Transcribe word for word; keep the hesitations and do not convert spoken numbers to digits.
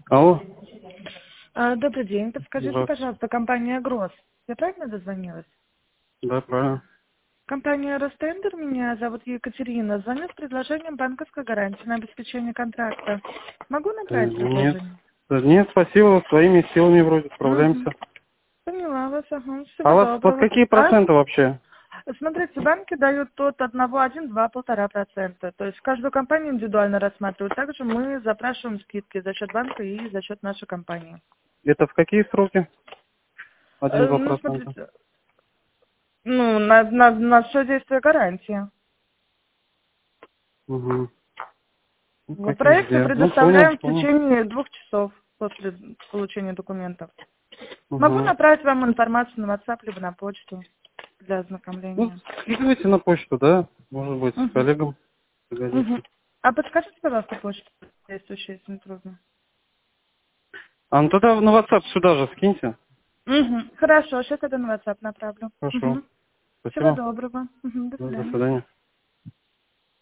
Алло. А, Добрый день. Подскажите, Да, пожалуйста, компания «Гросс». Я правильно дозвонилась? да, правильно. Компания «Ростендер», меня зовут Екатерина. Звоню с предложением банковской гарантии на обеспечение контракта. Могу Э, направить Нет. предложение? Э, Нет, спасибо, своими силами вроде Угу. справляемся. Поняла вас, ага. А Всего у вас под доброго. какие А? проценты вообще? Смотрите, банки дают от одного, один, два, полтора процента. То есть каждую компанию индивидуально рассматривают. Также мы запрашиваем скидки за счет банка и за счет нашей компании. Это в какие сроки? Э, Один-два Ну, процента. смотрите, ну, на, на, на все действие гарантии. Угу. Ну, В как проекте везде. Ну, понял, предоставляем в понял. течение двух часов после получения документов. Могу Угу. направить вам информацию на WhatsApp либо на почту для Ну, ознакомления. скидывайте на почту, да? Может быть, с Угу. коллегам Угу. пригодится. А подскажите, пожалуйста, почту действующую, если не трудно. А, ну тогда на WhatsApp сюда же скиньте. Угу. Хорошо, сейчас это на WhatsApp направлю. Хорошо. Угу. Всего Спасибо. доброго. Угу. До Да, до свидания. свидания.